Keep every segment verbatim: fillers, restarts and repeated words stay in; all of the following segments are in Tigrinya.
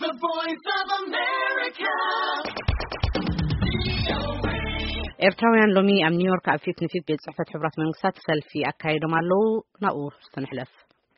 The Voice of America. ኤርትራውያን ሎሚ ኣብ ኒውዮርክ ኣብ ፊት ንፊት ቤት ጽሕፈት ሕብራት መንግስታት ሰልፊ ኣካይዶም ኣለው ናኡ ዝተነሕለፍ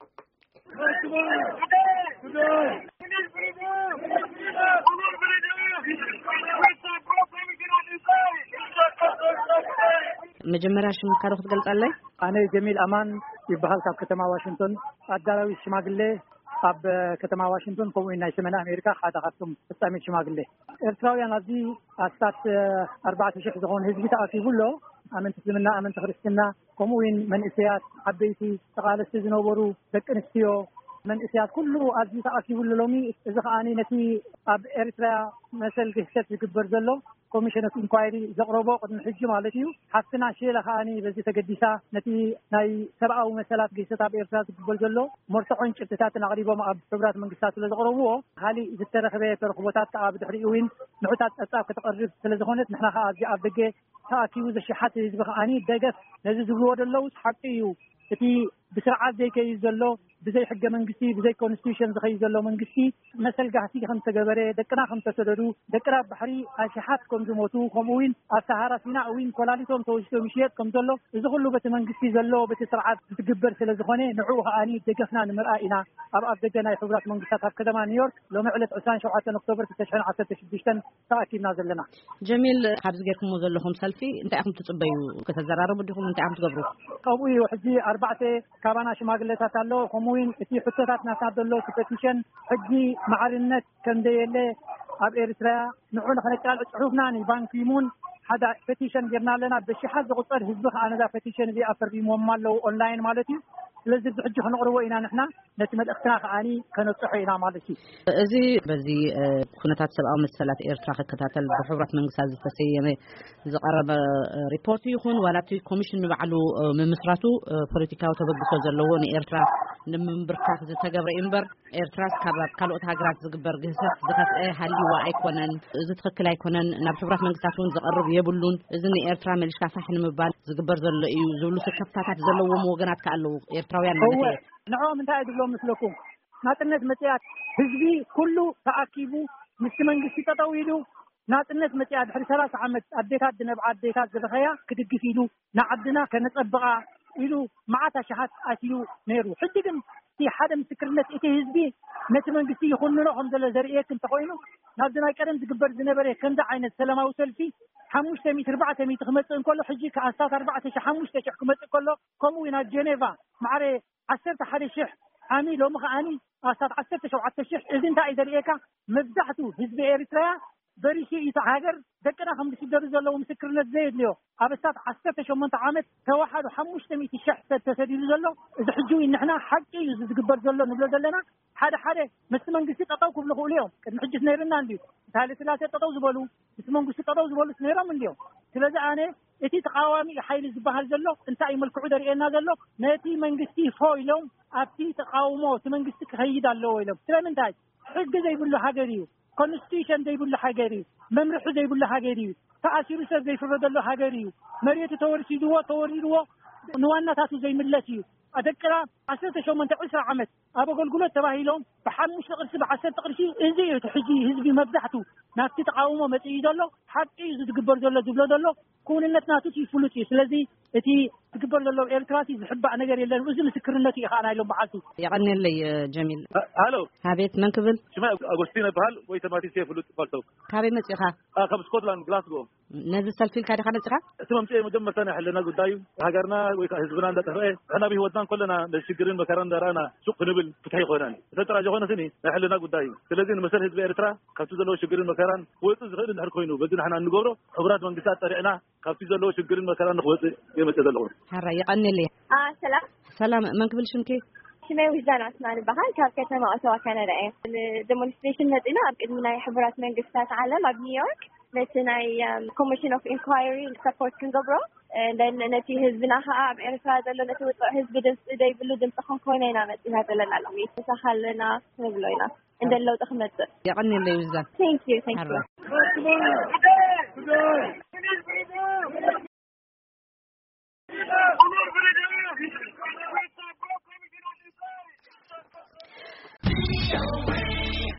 መጀመሪያ ሽምካ ዶ ክትገልጻለይ? ኣነ ጀሚል ኣማን ይበሃል ካብ ከተማ ዋሽንግተን ኣዳራዊ ሽማግሌ ኣብ ከተማ ዋሽንግተን ከምኡ ናይ ሰሜን ኣሜሪካ ሓደ ካብቶም ፍጻሜ ሽማግሌ ኤርትራውያን ኣብዚ ኣስታት ኣርባዕተ ሽሕ ዝኾኑ ህዝቢ ተኣኪቡሎ ኣመንቲ እስልምና ኣመንቲ ክርስትና ከምኡውን መንእሰያት ዓበይቲ ተቓለስቲ ዝነበሩ ደቂ ኣንስትዮ መንእሰያት ኩሉ ኣብዚ ተኣኪቡሎ ሎሚ እዚ ከዓኒ ነቲ ኣብ ኤርትራ መሰል ግህሰት ዝግበር ዘሎ ኮሚሽን ኦፍ ኢንኳይሪ ዘቕረቦ ቅድሚ ሕጂ ማለት እዩ ሓፍትና ሸለ ከዓኒ በዚ ተገዲሳ ነቲ ናይ ሰብኣዊ መሰላት ግህሰት ኣብ ኤርትራ ዝግበር ዘሎ ሞርቶዖን ጭብጥታትን ኣቕሪቦም ኣብ ሕብራት መንግስታት ስለ ዘቕረብዎ ካሊእ ዝተረኸበ ተረኽቦታት ከዓ ብድሕሪኡ እውን ንዑታት ፀብጻብ ከተቐርብ ስለ ዝኾነት ንሕና ከዓ ኣብዚ ኣብ ደገ ተኣኪቡ ዘሽሓት ህዝቢ ከዓኒ ደገፍ ነዚ ዝብልዎ ደለው ሓቂ እዩ እቲ ብስርዓት ዘይከይድ ዘሎ ብዘይ ሕገ መንግስቲ ብዘይ ኮንስቲቱሽን ዝኸይድ ዘሎ መንግስቲ መሰል ጋህሲ ከም ተገበረ ደቅና ከም ተሰደዱ ደቅና ባሕሪ ኣሽሓት ከም ዝሞቱ ከምኡውን ኣብ ሰሃራ ሲናእ እውን ኮላሊቶም ተወሲዶም ይሽየጥ ከም ዘሎ እዚ ኩሉ በቲ መንግስቲ ዘሎ በቲ ስርዓት ዝትግበር ስለ ዝኾነ ንዕኡ ከዓኒ ደገፍና ንምርኣይ ኢና ኣብ ኣብ ደገ ናይ ሕብራት መንግስታት ኣብ ከተማ ኒውዮርክ ሎሚ ዕለት ዒስራን ሸውዓተ ኦክቶበር ክልተ ሽሕን ዓሰርተ ሽዱሽተ ተኣኪብና ዘለና። ጀሚል ካብዚ ጌርኩሞ ዘለኹም ሰልፊ እንታይ ኢኹም ትጽበዩ? ከተዘራረቡ ዲኹም እንታይ ኢኹም ትገብሩ? ከምኡ እዩ ሕጂ ኣርባዕተ ካባና ሽማግሌታት ኣሎ ከምኡውን እቲ ሕቶታት ናትና ዘሎ ፔቲሽን ሕጂ ማዕርነት ከምዘየለ ኣብ ኤርትራ ንዑ ንኽነቃልዕ ፅሑፍና ንባንኪሙን ሓደ ፔቲሽን ጌርና ኣለና ብሽሓት ዝቁፀር ህዝቢ ከዓ ነዛ ፔቲሽን እዚኣ ፈሪሞም ኣለው ኦንላይን ማለት እዩ ስለዚ ብሕጂ ክንቕርቦ ኢና ንሕና ነቲ መልእኽትና ከዓኒ ከነፅሖ ኢና ማለት እዩ እዚ በዚ ኩነታት ሰብኣዊ መሰላት ኤርትራ ክከታተል ብሕብራት መንግስታት ዝተሰየመ ዝቐረበ ሪፖርት ይኹን ዋላቲ ኮሚሽን ንባዕሉ ምምስራቱ ፖለቲካዊ ተበግሶ ዘለዎ ንኤርትራ ንምንብርካክ ዝተገብረ እምበር ኤርትራስ ካብ ካልኦት ሃገራት ዝግበር ግህሰት ዝተሰአ ሃሊዋ ኣይኮነን እዚ ትክክል ኣይኮነን ናብ ሕብራት መንግስታት እውን ዝቐርብ የብሉን እዚ ንኤርትራ መልሽካ ሳሕ ንምባል ዝግበር ዘሎ እዩ ዝብሉ ስከፍታታት ዘለዎም ወገናት ከኣለው ኤርትራውያን ማለት እዩ ንዕኦም እንታይ ድብሎም ምስለኩም ናጽነት መጽያት ህዝቢ ኩሉ ተኣኪቡ ምስ መንግስቲ ጠጠው ኢሉ ናጽነት መጽያት ድሕሪ ሰላሳ ዓመት ኣዴታት ድነብዓ ኣዴታት ዝረኸያ ክድግፍ ኢሉ ንዓድና ከነጸብቓ ኢሉ መዓት ኣሽሓት ኣትዩ ነይሩ ሕጂ ግን እቲ ሓደ ምስክርነት እቲ ህዝቢ ነቲ መንግስቲ ይኹንኖ ከም ዘሎ ዘርእየክ እንተኾይኑ ናብዚ ናይ ቀደም ዝግበር ዝነበረ ከምዚ ዓይነት ሰላማዊ ሰልፊ ሓሙሽተ ሚእቲ ኣርባዕተ ሚእቲ ክመጽእ እንከሎ ሕጂ ከኣስታት ኣርባዕተ ሽሕ ሓሙሽተ ሽሕ ክመጽእ ከሎ ከምኡ ናብ ጀኔቫ ማዕረ ዓሰርተ ሓደ ሽሕ ዓሚ ሎሚ ከዓኒ ኣስታት ዓሰርተ ሸውዓተ ሽሕ እዚ እንታይ እዩ ዘርእየካ መብዛሕትኡ ህዝቢ ኤርትራ በሪሲ እዩ ሃገር ደቅና ከም ዝስደዱ ዘለዉ ምስክርነት ዘየድልዮ ኣብ እስታት ዓሰርተ ሸሞንተ ዓመት ተዋሓዱ ሓሙሽተ ሚእቲ ሽሕ ተሰዲዱ ዘሎ እዚ ሕጂ ንሕና ሓቂ እዩ ዝግበር ዘሎ ንብሎ ዘለና ሓደ ሓደ ምስ መንግስቲ ጠጠው ክብሉ ክእሉ እዮም ቅድሚ ሕጂስ ነይርና እንድዩ እቲ ሃይለ ስላሴ ጠጠው ዝበሉ ምስ መንግስቲ ጠጠው ዝበሉስ ነይሮም እንድዮም ስለዚ ኣነ እቲ ተቃዋሚ ሓይሊ ዝበሃል ዘሎ እንታይ መልክዑ ዘርእየና ዘሎ ነቲ መንግስቲ ፎ ኢሎም ኣብቲ ተቃውሞ እቲ መንግስቲ ክኸይድ ኣለዎ ኢሎም ስለምንታይ ሕጊ ዘይብሉ ሃገር እዩ ኮንስቲቱሽን ዘይብሉ ሃገር እዩ መምርሒ ዘይብሉ ሃገር እዩ ተኣሲሩ ሰብ ዘይፍረደሉ ሃገር እዩ መሬቱ ተወርሲድዎ ተወሪድዎ ንዋናታቱ ዘይምለስ እዩ ኣደቅራ ዓሰርተ ሸሞንተ ዒስራ ዓመት ኣብ ኣገልግሎት ተባሂሎም ብሓሙሽተ ቅርሺ ብዓሰርተ ቅርሺ እዚ እዩ ሕጂ ህዝቢ መብዛሕትኡ ናብቲ ተቃውሞ መፅኡ ዘሎ ሓቂ እዩ ዝግበር ዘሎ ዝብሎ ዘሎ ኩንነት ናቱ ይፍሉጥ እዩ ስለዚ እቲ ዝግበር ዘሎ ኤርትራቲ ዝሕባእ ነገር የለን እዚ ምስክርነት እዩ ከዓ ናይሎም በዓልቲ ይቐኒለይ ጀሚል ሃሎ ሃቤት መን ክብል ሽማ ኣጎስቲን ይበሃል ወይ ተማቲስ ይፍሉጥ ፈልተው ካበይ መፂኻ ካብ ስኮትላንድ ግላስጎ ነዚ ሰልፊ ኢልካ ዲኻ መፂኻ እቲ መምፅእ መጀመርታ ናይ ሕለና ጉዳዩ ሃገርና ወይ ከዓ ህዝብና እንዳጠፍአ ንሕና ብሂወትና ኮለና ለሽግርን መከራን እንዳረኣና ሱቅ ክንብል ፍትሒ ይኮነን ተጠራጅ ዝኾነስኒ ናይ ሕለና ጉዳዩ ስለዚ ንመሰል ህዝቢ ኤርትራ ካብቲ ዘለዎ ሽግርን መከራን ክወፅእ ዝኽእል እንድሕር ኮይኑ በዚ ንሕና እንገብሮ ሕብራት መንግስታት ጠሪዕና ካብቲ ዘለዎ ሽግርን መከራን ንክወፅእ የመፅእ ዘለኹ ሓራ ይቐኒለይ ሰላም ሰላም መን ክብል ሽምኪ ሽመይ ውዛን ኣስማን ይበሃል ካብ ከተማ ኦታዋ ካናዳ እየ ዴሞንስትሬሽን መፂና ኣብ ቅድሚ ናይ ሕቡራት መንግስታት ዓለም ኣብ ኒውዮርክ ነቲ ናይ ኮሚሽን ኦፍ ኢንኳይሪ ሰፖርት ክንገብሮ ነቲ ህዝብና ከዓ ኣብ ኤርትራ ዘሎ ነቲ ውፅእ ህዝቢ ድምፂ ዘይብሉ ድምፂ ክንኮይና ኢና መፂና ዘለና ሎሚ ተሳኻለና ንብሎ ኢና እንደ ለውጢ ክመፅእ ይቐኒለይ ውዛን ቴንክ ዩ ቴንክ ዩ